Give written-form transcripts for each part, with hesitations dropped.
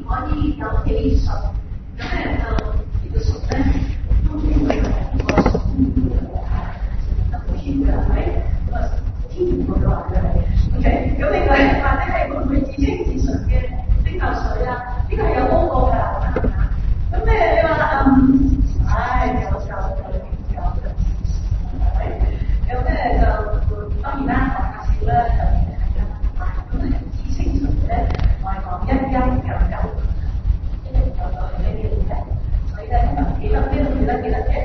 可以有技術，咁咧就呢個術咧都唔會係一個天嘅係咪？咁啊天嘅話嘅係 OK， 咁另外或者係會唔會自稱自純嘅蒸餾水啊？呢個係有高過㗎，咁咧你話咁咧就當然啦，講下笑啦，咁知清楚咧，我係講199，199係呢啲嘅，所以咧記得199咧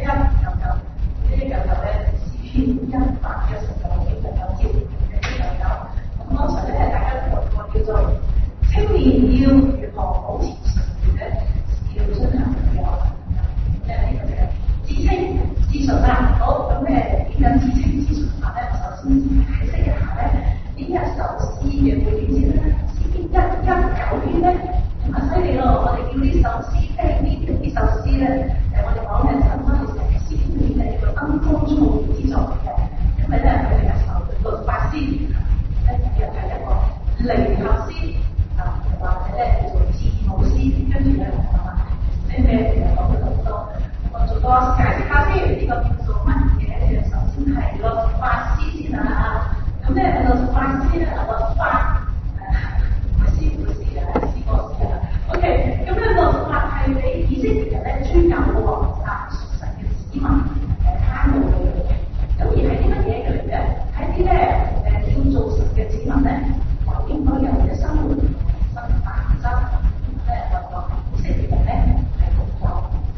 詩篇119節199，咁剛才咧大家都讀過叫做青年要如何保持純潔咧，要遵行嘅話，即係呢個嘅知清知純啦。好，咁點樣知清知純法咧？我首先解釋一下咧，呢一首詩嘅背景先啦。詩篇119篇咧，咁啊犀利咯！我哋叫呢首詩呢首詩咧，我哋講嘅差唔多係成個詩篇裏面嘅一個登峰造極之作嚟嘅，因為咧佢係一首律法詩，又係一個靈學詩啊，或者咧叫做字母詩，跟住咧咩講咗咁多，我做個解釋下先，呢個叫做乜嘢？首先係律法詩先啊，咁咧律法詩咧，律法唔係詩歌詩啊，OK， 咁咧律法係俾以色列人咧專有嘅喎，屬神嘅子民參與嘅。咁而係啲乜嘢嚟嘅？係啲咧要做神嘅子民咧，就應該有嘅生活法則，我講以色列人咧係咁講，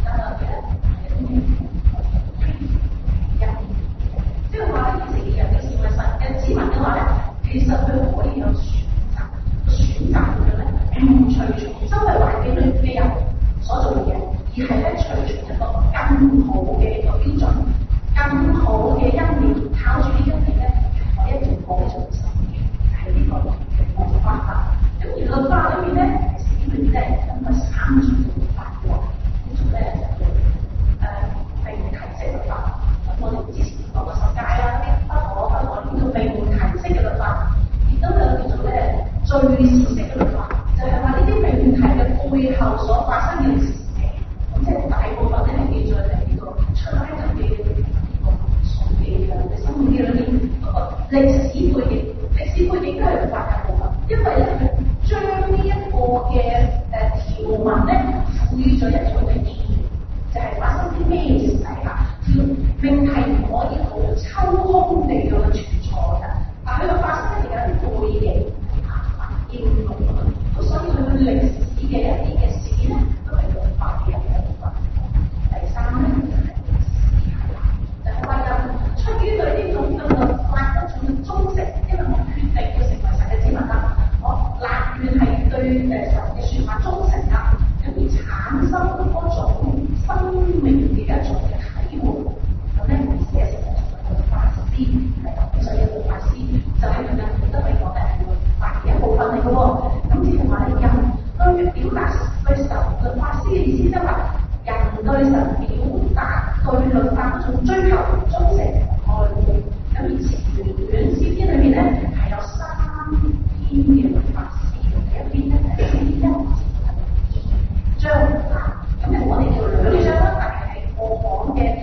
即係話以色列人嘅成為神嘅子民嘅話咧，其實佢可以有選擇嘅咧，唔隨從周圍環境裏嘅人所做嘅嘢，而係咧隨從一個更好嘅一個標準，更好嘅恩典，靠住呢一點咧，我一定可以做神嘅，係呢個嘅律法。咁而律法裏面咧，其實裏面咧有個3種律法嘅喎，呢種咧就係提色律法。咁我哋之前講過10誡啦，不可呢個名門提色嘅律法，亦都有叫做咧敘事式嘅律法，就係話呢啲命題嘅背後所發生嘅歷史嘅，咁即係大部分咧係記載喺呢個出埃及記呢個創記嘅生活記裏面嗰個歷史背景，歷史背景都係律法嘅部分，因為咧佢將呢一個嘅條文咧賦予咗一種嘅意義，就係發生啲咩事啊？命題唔可以好抽空地咁樣存在㗎，但係佢發生一定有啲背景。應用咁，所以佢嘅歷史嘅一啲嘅事件咧，都係律法嘅一部分。第三咧就係話出於對呢種嘅律法嗰種忠誠，因為我決定要成為神嘅子民啦，我立願係對神嘅説話忠誠啦，咁而產生嗰種生命嘅一種嘅體會，咁咧而寫成律法詩，咁所以律法詩就係咁樣，都係講嘅。一部分嚟嘅喎，咁即係話咧，人對表達對神律法詩嘅意思，即係話人對神表達對律法嗰種追求、忠誠、愛護。咁而前段詩篇裏面咧係有3篇嘅律法詩，第一篇咧係詩1至2章啊，咁我哋叫2章啦，但係過往嘅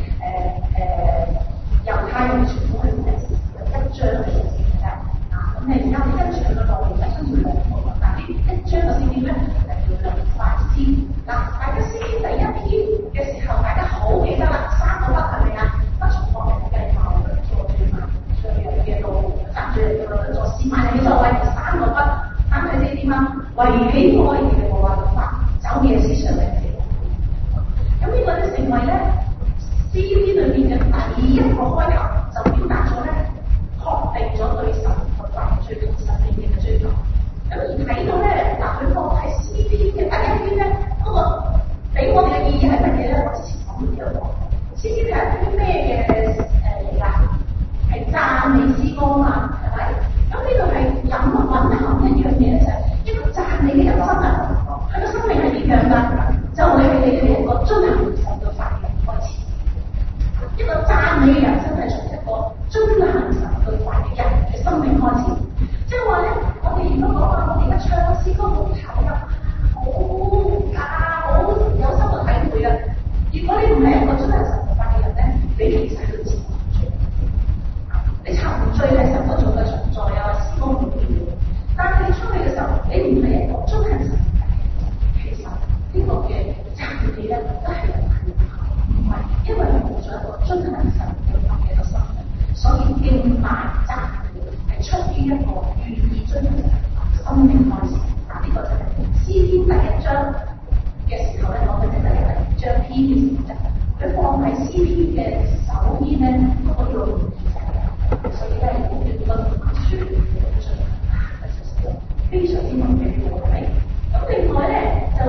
猶太人傳統係1章嘅數字嘅。咁而家你跟住佢個內容係分咗2部分，但係呢1章嘅詩篇咧就叫律法詩。嗱，大家詩篇第1篇嘅時候，大家好記得啦，3個不係咪啊？不從惡人計謀嘅做罪嘛，罪人嘅路，站住嚟嘅做事萬人嘅作為，3個不，但係呢點啊？為喜愛耶和華律法，走嘅思想嘅嘢。咁呢個咧成為咧詩篇裏面嘅第一個開頭，就表達咗咧確定咗對神追求神命嘅追求，咁而睇到咧，嗱佢放喺詩篇嘅第1篇咧，嗰個俾我哋嘅意義係乜嘢咧？我之前講過呢個詩篇係啲咩嘅嚟㗎？係讚美詩歌嘛，係咪？咁呢度係隱含一樣嘢咧，就係一個讚美嘅人生啊！ 非常之文嘅喎，係咪？咁另外咧就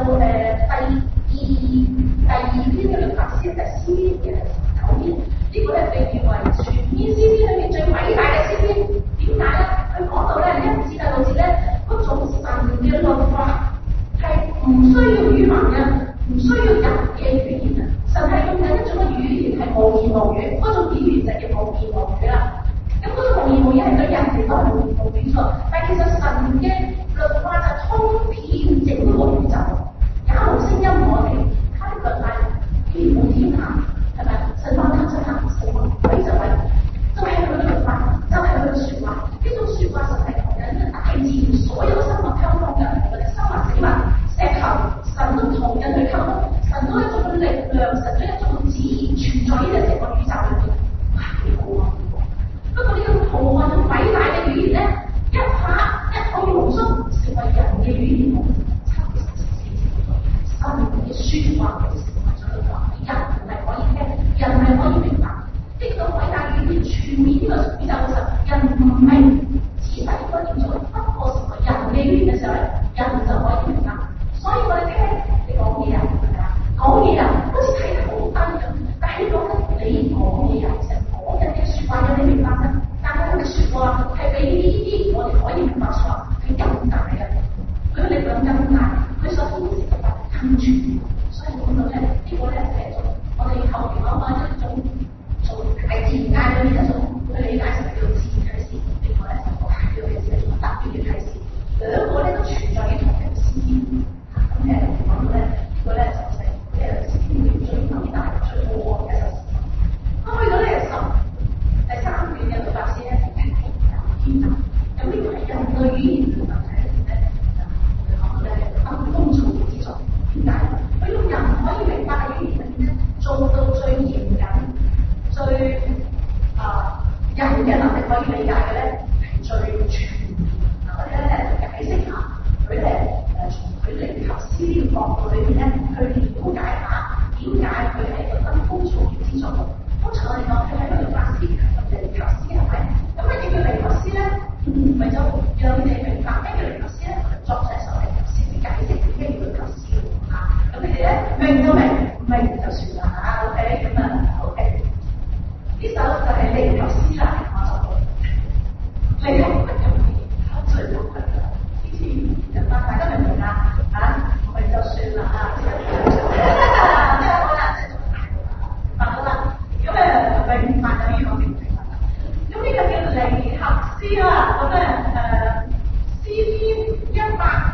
第二篇嘅律法詩就係詩篇嘅19篇，呢個咧被譽為全篇詩篇裏面最偉大嘅詩篇。點解咧？佢講到咧1至6節咧，嗰種神嘅律法係唔需要語文嘅，唔需要人嘅語言啊！神係用緊一種嘅語言係無言無語，嗰種語言就叫無言無語啦。咁嗰種無言無語係對人嚟講係無言無語錯，但係其實神嘅律法就通遍整個宇宙，也無聲音我哋，他的律法遍滿天下，係咪？神話他就行，神話鬼就鬼，就係佢嘅律法，就係佢嘅説話。呢種説話神係同緊大自然所有生物溝通嘅，我哋生物、死物、石頭，神都同人去溝通，神都一種嘅力量，神都一種自然存在呢個成個宇宙裏邊。哇！幾好啊！不過呢個浩瀚咁偉大嘅語言咧，一可以濃縮成為人嘅語言，神嘅説話就成為咗律法，人係可以聽，人係可以明白。呢個偉大語言全面呢個宇宙嘅時候，人唔明仔細應該點做，不過成為人嘅語言嘅時候咧，人就可以明白。所以我哋聽你講嘢啊，係咪啊？講嘢啊，好似睇得好單咁，但係講緊你講嘢啊，其實講緊嘅説話有你明白嘅，但係佢嘅説話係比呢啲我哋可以明白説話係更大嘅，佢嘅力量更大，佢所顯示嘅更全面。所以講到咧，呢個咧係一種我哋後邊講緊一種從大自然界裏面一種去理解成叫自然啟示，另外咧就係叫嘅係一種特別嘅啟示，兩個咧都存在於同一個時間。咁講到咧，呢個咧就係詩篇最偉大、最浩瀚嘅一首詩。咁去到呢第3段嘅律法詩咧，係天啊！咁呢個係人類語言嘅問題咧，我哋講到咧係風噪之作。點解？佢用人可以明白嘅語言裏面咧，做到最嚴謹、最人嘅能力可以理解嘅咧，係最全面。我哋咧就解釋下佢咧從佢靈及詩呢個角度裏邊咧，去了解下點解佢係一個分風噪之作。通常我哋講佢係一個律法詩，靈及詩係咪？咁乜嘢叫靈及詩咧？為咗讓你哋明白咩叫靈及詩咧，我哋作咗一首靈及詩去解釋點解叫靈及詩嚇。咁你哋咧明就明，唔明就算啦嚇。OK， 咁啊 OK。呢首就係靈及詩啦，我就靈及係咁嘅，最難嘅。呢次人話大家明唔明啊？嚇，明就算啦嚇。即係好啦，即係做大好啦。咁明白就要我明白啦。咁呢個叫靈及詩啦。咁詩篇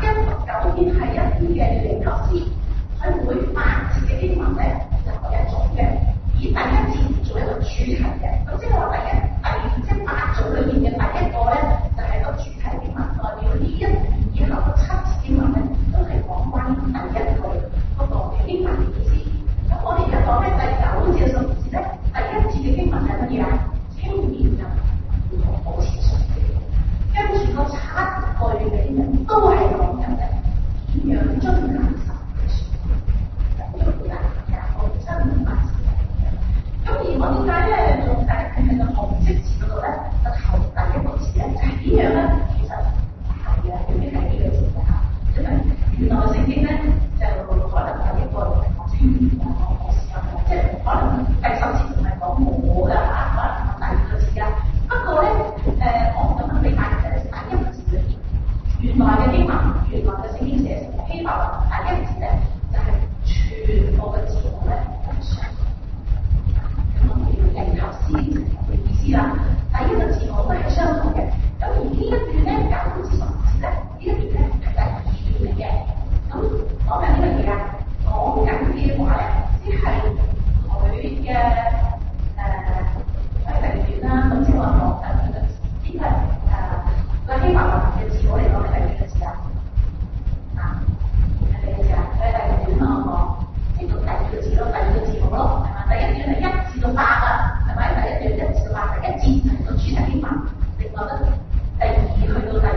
119篇係一篇嘅靈及詩，佢每8節嘅經文咧就係一種嘅，以第1節做一個主題嘅。咁即係話即係8組裏面嘅第一個咧，就係個主題經文，代表呢一段以後嘅7節經文咧，都係講關於第一句嗰個嘅經文嘅意思。咁我哋而家講咧第9至12節咧，第1節嘅經文係乜嘢啊？青年人如何保持純潔，跟住個7句嘅經文都係講緊嘅點樣遵行神嘅説話，咁樣嘅我哋真係發生嘅。咁而我點解咧用第一篇嘅紅色字嗰度咧，就頭第一個字咧，就係點樣咧？其實係嘅，未必係呢個字嘅嚇，因為原來聖經咧就可能有一個講青年人講時間，即係可能第10節唔係講我㗎嚇，可能講第2個字㗎。不過咧我唔咁樣理解嘅就係第1個字裏邊，原來嘅經文，原來嘅聖經寫成希伯來第1節咧，就係全部嘅字母咧都係相同。咁我哋要靈及詩嘅意思啦。第1個字母都係相同嘅。咁而呢一段咧9至12節咧，呢一段咧係第2段嚟嘅。咁講緊啲乜嘢啊？講緊嘅話咧，即係佢嘅喺第2段啦。咁即係話講緊呢個希伯來嘅字母嚟講係第幾個字啊？係第幾個字啊？佢係第2段啦，我講即係讀第2個字咯，第2個字母咯，係嘛？第1段係1至8啊，係咪？第1段1至8，第1節係個主題經文，另外咧第2去到第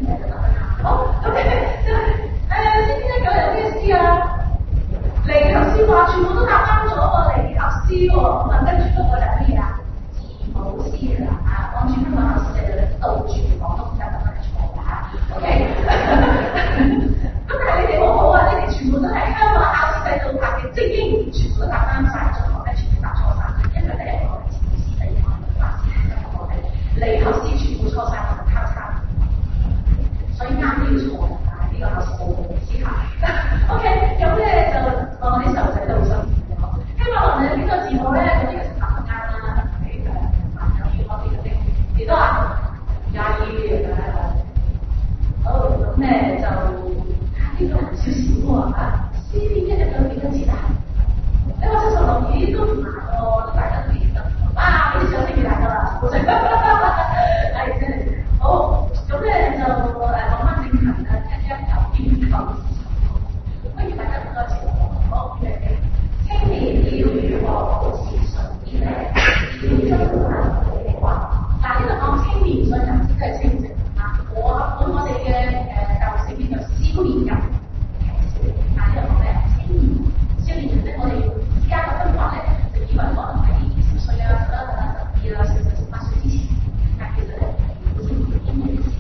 好，咁先知咧有咩詩啊？離頭詩話全部都答啱咗喎，離頭詩喎，咁啊跟住嗰個就係乜嘢啊？字母詩啦，按住香港考試就倒住廣東就咁樣錯啦嚇 ，OK 咁但係你哋好好啊，你哋全部都係香港考試制度下嘅精英，全部都答啱晒，最後咧全部答錯晒，因為第一個係字母詩，第二個係法詩，第三個係離頭詩，全部錯晒，我就交叉。所以啱呢個錯，但係呢個考試冇思考。OK， 咁咧就我啲細路仔都好辛苦嘅。希望我哋呢個字母咧，咁呢個就答得啱啦。係有我哋嘅幾多啊？22好，咁咧就呢個難少少喎嚇。C B 一日有幾多字啊？你話76咦都唔難喎，都大家都記得。哇！呢啲獎品大㗎啦，好正。係真係好。咁咧就講翻正題啦，一頭不如大家多謝我，好嘅。青年要如何保持純潔咧？要真係嘅話，嗱呢度講青年，所以就唔知都係清靜啊。我哋嘅教育聖經叫少年人，嗱呢度講咩？青年少年人咧，我哋而家嘅分法咧，就以為可能係20歲啊、12啊、18歲之前，但其實咧，青年應該係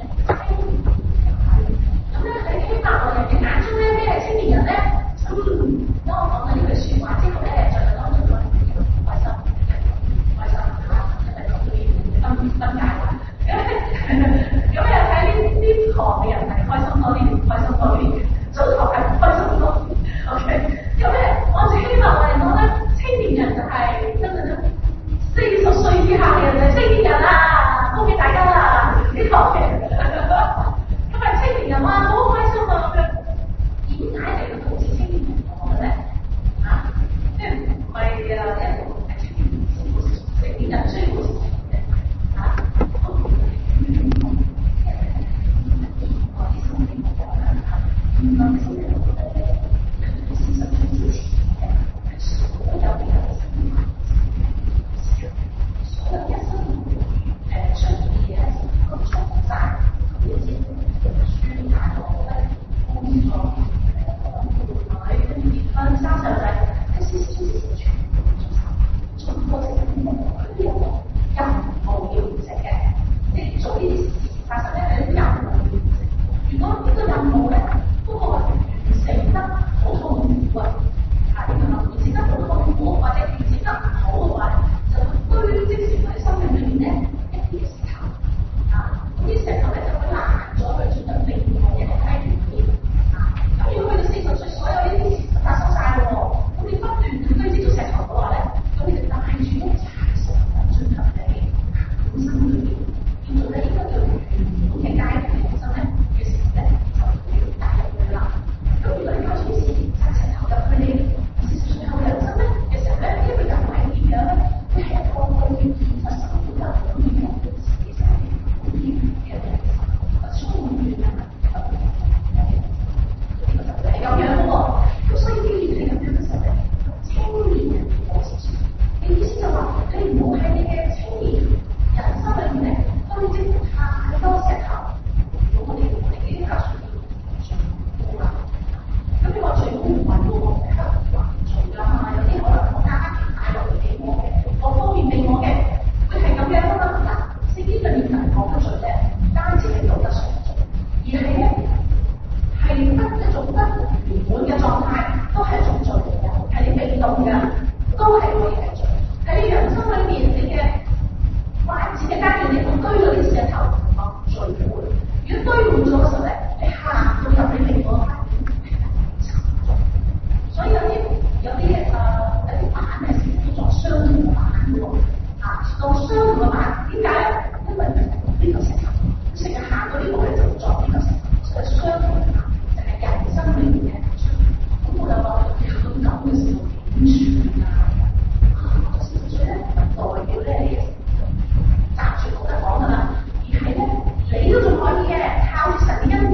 咁咧喺希伯來人嘅眼中咧，咩係青年人咧？當我講緊呢句説話之後咧，就當中個開心嚇，因為講到分解啦。咁又睇呢堂嘅人係開心多啲，唔開心多啲，早堂係唔開心多啲。OK， 咁咧按住希伯來人講咧，青年人就係40歲以下嘅人就係青年人啦，恭喜大家啦！呢堂嘅。咁係青年人啊，好開心啊！咁樣點解係要保持青年人講嘅咧？嚇，即係唔係一個係青年人先保持成年人需要保持青年人嚇？好，我啲心情好嘅嚇，當時咧40歲之前嘅所有嘅生活，所有一生上嘅嘢都做曬。呢啲書大學咧工作跟住結婚生細路仔，喺40歲之前全部做曬，做過程冇任務要完成嘅。你做呢啲事發生咧係啲任務要完成。如果呢個任務咧嗰個完成得好痛苦啊，呢個完成得好痛苦或者完成得唔好嘅話，就會堆積成為生命裏面咧一啲嘅石頭啊。啲石頭咧就會爛咗，去進入另外一個階段嘅咁如果去到40歲，所有呢啲事發生晒咯喎，咁你不斷堆積咗石頭嘅話咧，咁你就帶住一紮石頭進入你本身裏面，叫做咧應該叫圓滿嘅階段嘅本身咧嘅時候咧，就會帶入去啦。咁如果你開始啲事紮石頭入去你40歲後嘅人生咧嘅時候咧，呢個人係點樣咧？佢係一個對現實生活有咁樣嘅自己嘅充滿嘅係咁樣喎，咁所以既然係咁樣嘅時候咧，青年人保持住，你意思就話你唔好喺你嘅青年人生裏面咧堆積太多石頭，我哋呢啲教書要做啦。咁你話最好唔係喎，喺度還做㗎嘛？有啲可能我家庭帶落嚟俾我嘅，各方面俾我嘅，會係咁樣㗎嘛？聖經裏面人講得罪咧，唔單止係道德上嘅罪，而係咧係一種不圓滿嘅狀態，都係一種罪嚟嘅，係你被動嘅，都係可以係罪。喺你人生裏面，你嘅發展嘅階段，你會堆咗啲石頭當罪會。如果堆滿咗嘅時候咧，你行到入你另外一個階段，係沉重。所以有啲板係成日做相同嘅板喎，當相同嘅板，點解咧？因為呢個石頭，成日行到呢度咧就會撞呢個石頭，所以相同嘅板就係人生裏面嘅相同。咁我就話你行到咁嘅時候點算啊？40歲咧唔代表咧你暫時冇得講㗎啦，而係咧你都仲可以嘅，靠神嘅恩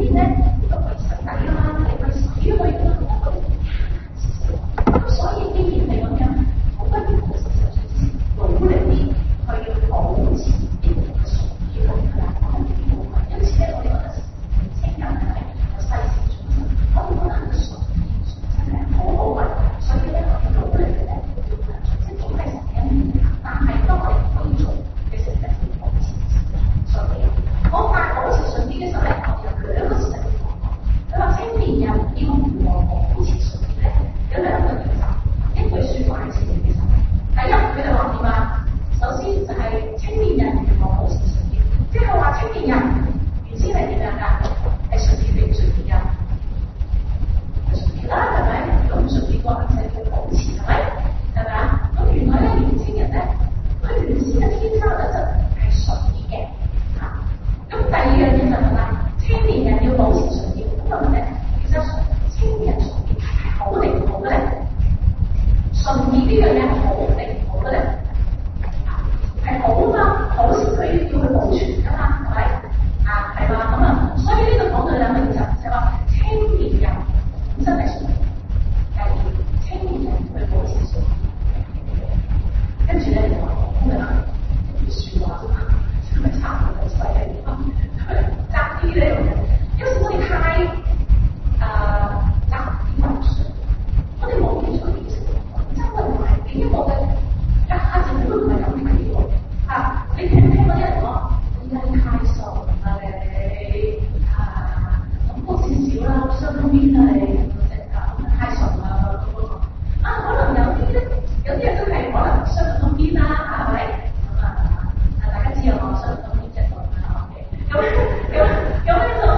啲咧咁樣。有時我哋太雜啲流水，我哋冇見咗件事，周圍環境一個嘅價值都唔係咁睇喎。你聽唔聽嗰啲人講？你太傻啦你咁高少少啦，相當邊啊你太傻啦咁講。可能有啲咧，有啲人真係可能相當邊啦係咪？大家知我相當邊隻講啦 OK。咁咧就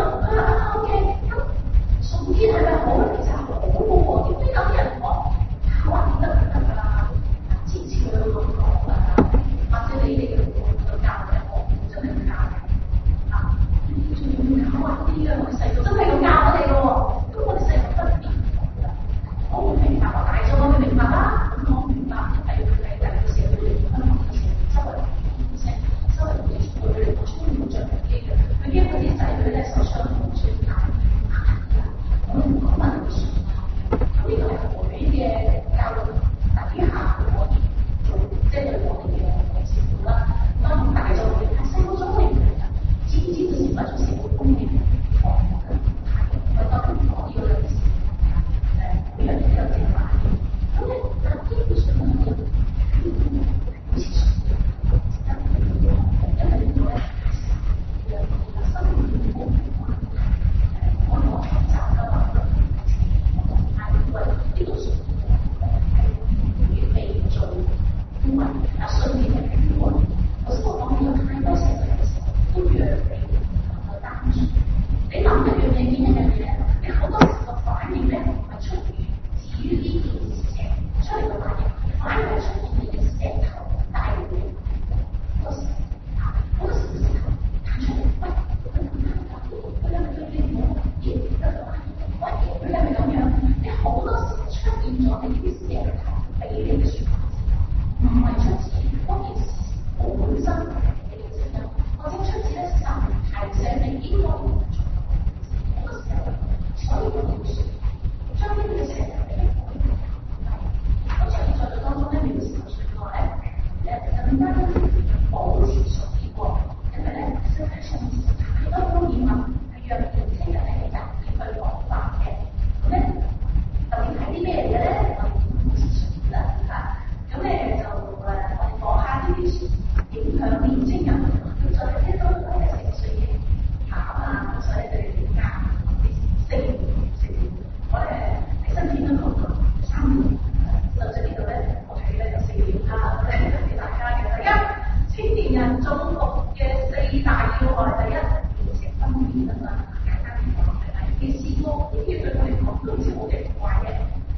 OK。咁送天係咪好咧？其實係好嘅喎。點解有啲人講話點得唔得㗎啦？支持佢咁講啊，或者你哋嘅教嘅我真係唔教嘅仲要搞啲嘅，我哋細個真係要教我哋嘅喎。咁我哋細個分別我唔明白，我大咗我會明白啦。咁我明白係第二個社會嚟講，香港嘅社會周圍周圍佢哋充滿着危機嘅，佢驚嗰啲仔女咧受傷好衰教。我哋唔講乜嘢算啦。咁呢個係佢嘅教育底下可以做，即係對我哋嘅照顧啦。當然大咗我哋係細個咗我哋唔明嘅，知唔知道成為咗社會公平嘅行業嘅態度？我當然講呢個歷史每樣嘢都有正反面。咁咧，但係基本上我哋好似上嘅，因為呢個咧係生活嘅公平化。我學習嘅話，係因為呢個屬於被做，因為順便係邊個？我先講有太多成日嘅時候都讓你個單純。你諗一樣嘢，見一樣嘢咧，你好多時個反應咧係出於呢件事情出嚟嘅反應，反而係出於你嘅石頭帶嚟嘅。好多時個石頭彈出嚟，喂，佢係咪對你冇嘢？喂，佢係咪咁樣？你好多時出現咗你啲石頭俾你嘅説話時候，唔係出自嗰件事本身嘅正因，或者出自咧神提醒你應該要做。好多時候，所以我哋要將呢啲石頭俾你改變。咁所以在座當中咧，描述出來咧，更加保持屬於過，因為咧，世界上太多污染物係讓年輕人咧入去講法嘅。咁咧，究竟係啲咩嘢咧？我哋唔知數啦嚇。咁咧就我哋講下呢啲影響年輕人，佢就係聽到嗰啲情緒嘅慘啊，所以佢哋點解四年，我哋喺身邊都講過3年，就喺呢度咧，我睇咧有4點啦，俾大家嘅。第一，青年人中毒嘅4大要害，第一，變成分娩啊嘛，簡單啲講係咪？你試過呢啲對我嚟講都好似好奇怪嘅。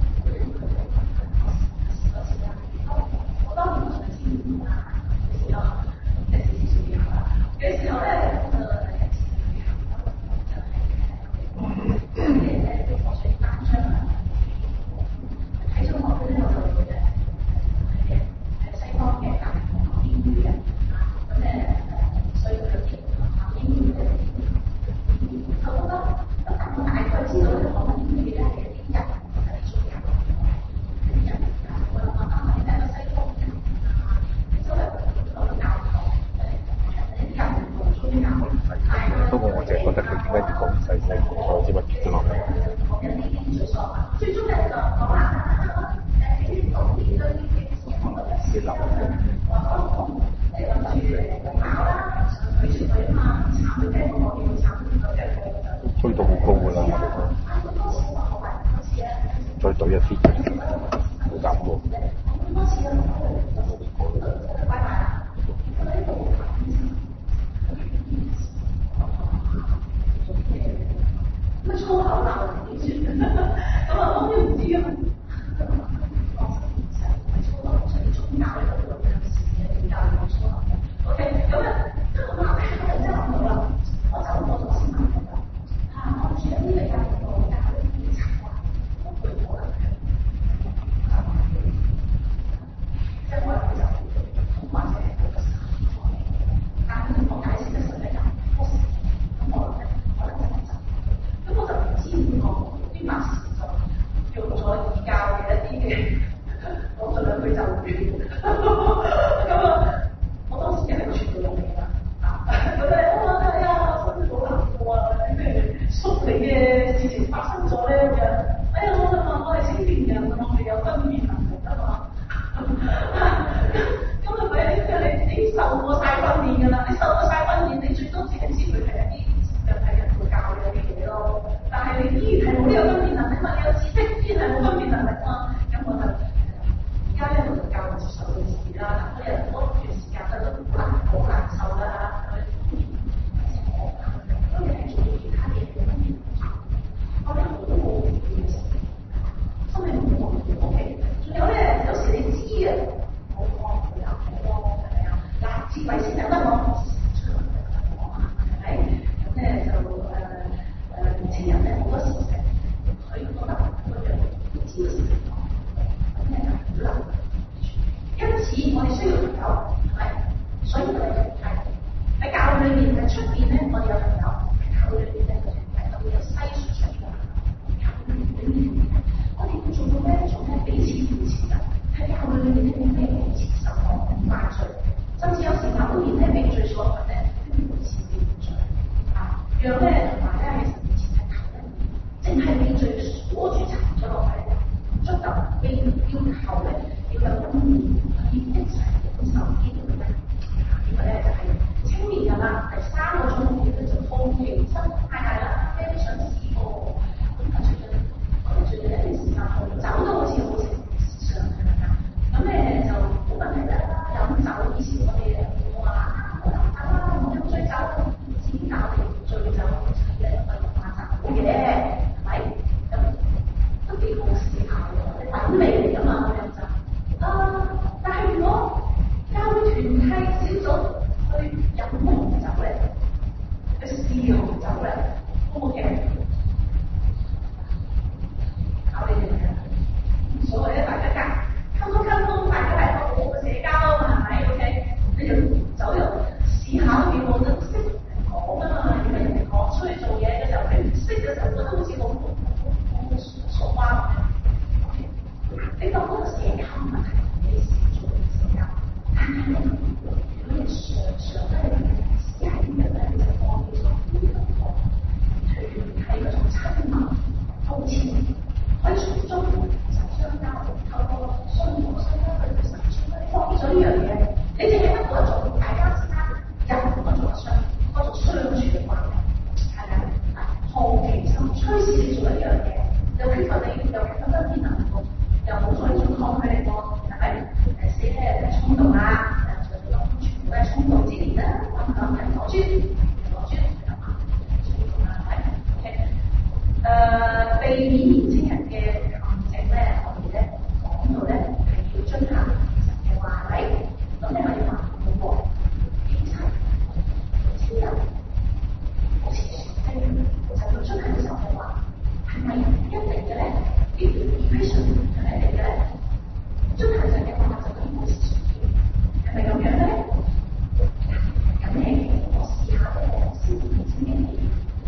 我當年仲係青年啊嘅時候，嘅時候咧，我水單張啊，喺中學咧我就係西方嘅大學英語嘅，咁咧所以佢有啲學英語嘅，我覺得我大概知道咧學緊英語咧係啲人係做人，啲人我諗係一個西方人，周圍我都教學，啲人做中教。 不過我淨係覺得佢點解要咁細細個攞支筆跌咗落嚟？ 最終咧就講啦，啲留嘅，即係諗住考啦，佢出去啊嘛，炒佢雞我要炒佢嘅推到好高㗎啦，再懟一啲，好減喎。 乜粗口鬧人點算？咁啊，我都唔知啊。粗口出嚟宗教呢度有時嘅宗教有粗口嘅。OK，咁咧，咁啊，我就真係諗到啦，我就先諗到啦。我住喺呢個家庭度，但係呢啲習慣都對我嚟講，即係可能佢就或者係個生活，但係我解釋嘅時候咧，又咁我咧，可能真係咁我就唔知點講，啲白事就用咗要求咧要有一年可以一齊感受呢個咧，呢個咧就係青年人啦。第3個種目咧就好奇心太大啦，咩都想試過。咁我哋最近一段時間走都好似好成時尚係咪啊？咁咧就冇問題啦。飲酒以前我哋話我飲醉酒，自己教你醉酒嘅話就好嘅，係咪？咁都幾好試下嘅，品味嚟㗎嘛，我飲酒。但係如果教會團契小組去飲紅酒咧，去試紅酒咧 ，OK？ 考你哋嘅，所謂咧大家溝通，大家係個好嘅社交啊嘛，係咪 ？OK？ 你就走入試下都幾好，都識講啊嘛，因為人哋講出去做嘢嘅時候，你唔識嘅時候，覺得好似好傻瓜咁。你當嗰個社交問題你試做社交，但係咧，如果你常都係試下啲人咧，你就放棄咗呢個團體嗰種親密好似。可以從中實相交，透過相互相交去實踐。你放棄咗呢樣嘢，你淨係得嗰種大家之間人嗰種相處嘅關係，係咪啊？好奇心驅使你做一樣嘢，又缺乏分辨能力，又冇咗呢種抗拒力喎，係咪？死咧衝動啊，全部都係衝動之年啦，人攞磚係嘛？衝動啊，係 OK。避免年青人嘅陷阱咧，我哋咧講到咧係要進行嘅話，係咪？咁你可以話好喎，經濟、錢人，好似係就要進行嘅時候嘅話，係咪一定嘅咧？呢條 equation 係咪一定嘅咧？進行上嘅話就咁冇事情，係咪咁樣咧？咁你我試下咧，先年青人嘅。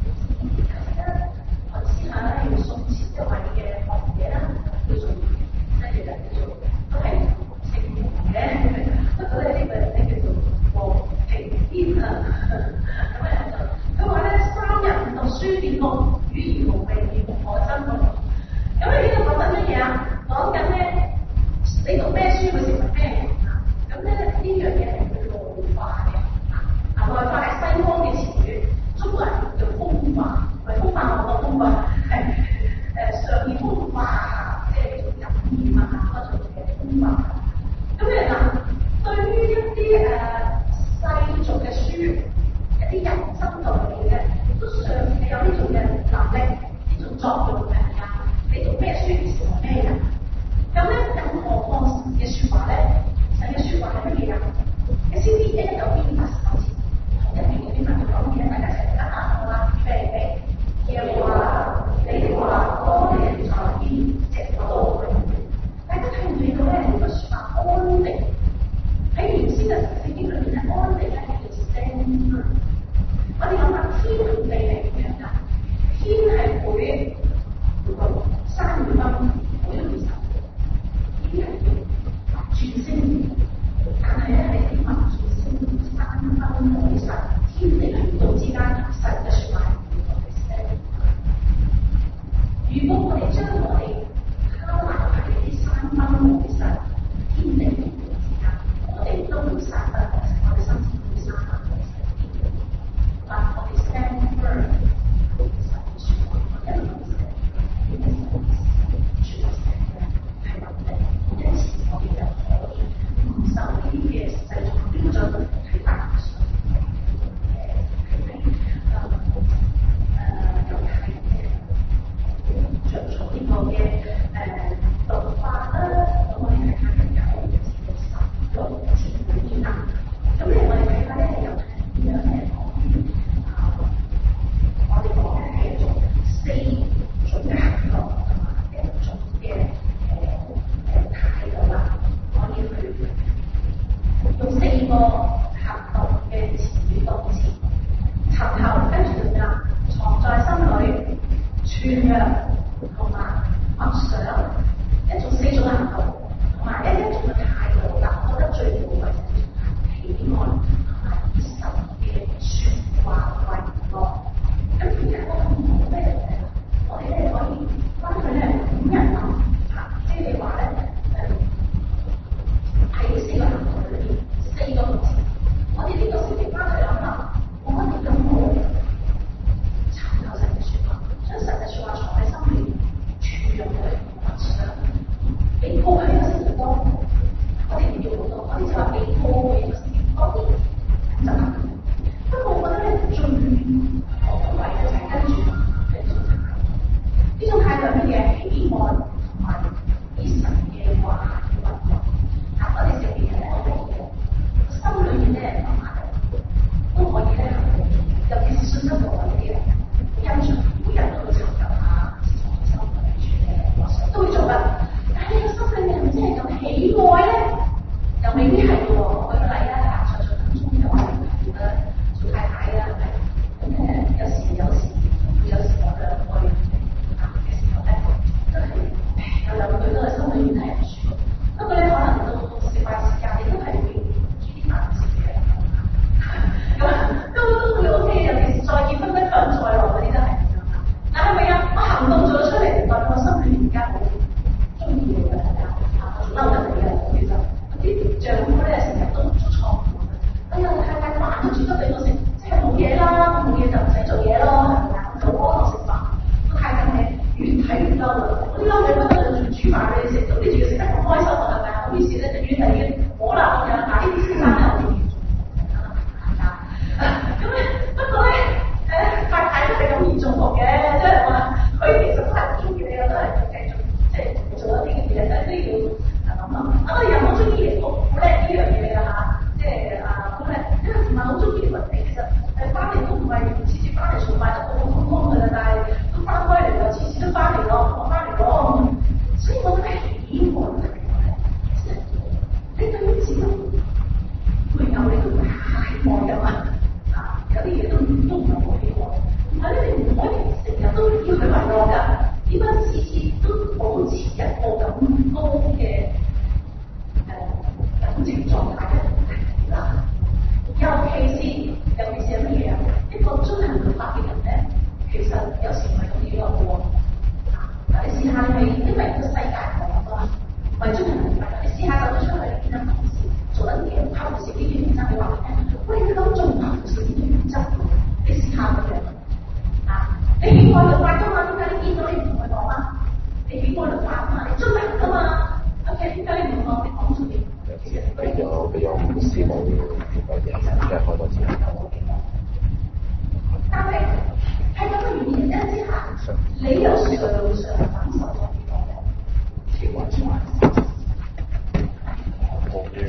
試下咧，要送錢嘅話，你嘅學嘢啦，叫做跟住就叫做都係成功嘅。不過咧呢個咧叫做和平天啊。咁咧就佢話咧3日唔讀書變夢，語言無味，面目可憎喎。咁你呢度講緊乜嘢啊？講緊咧你讀咩書會成為咩人啊？咁咧呢樣嘢係叫做內化嘅。內化係西方嘅詞語，中國人叫風化，唔係風化我個風化。上面風化即係叫做感染啊嗰種嘅風化。咁你嗱，對於一啲世俗嘅書，一啲人生道理嘅，都尚係有呢種嘅能力，呢種作用嘅。你讀咩書成為咩人？咁咧，更何況神嘅説話咧？神嘅説話係乜嘢啊？你知唔知一有邊法手前，同一段嘅邊法去講嘢，大家一齊得下好啦，預備。耶和華，你的話安定在天，直到永遠。大家睇唔睇到咧？呢個説話安定喺原先嘅聖經裏面咧，安定咧係叫 stand。我哋諗下天同地係點樣㗎？天係會山會崩，會會受；天係會轉升，但係咧係點啊？轉升山崩會受，天地宇宙之間神嘅説話。如果我哋將我哋交埋喺啲山崩會受、天地宇宙之間，我哋都會散不落，我哋甚至會散不落天。但我哋 stand firm， 神嘅説話，我一路 stand， 全部 stand firm， 係穩定，因此我哋就可以唔受呢啲嘅世俗標準去打壓。着重呢個嘅讀法啦，咁我哋睇下有16節裏面啦。咁咧我哋睇下咧有點樣咧講我哋講嘅做4種嘅行動同埋1種嘅態度啦，可以去用4個行動嘅詞語動詞，尋求跟住點啊？藏在心裏，傳揚。同埋默想一種4種行動，同埋一種嘅態度啦。我覺得最寶貴就係喜愛同埋神嘅説話為樂。咁點解我咁好咧？我哋咧可以幫佢咧5人諗嚇，即係話咧愛律法㗎嘛？點解你見到你唔同佢講啊？你俾愛律法啊嘛，你遵行㗎嘛 ？OK，點解你唔講？你講出嚟。 俾咗師母嗰啲，即係開多次。 但係喺咁嘅原因之下，你又常常感受咗呢個嘅條環。 冇嘢，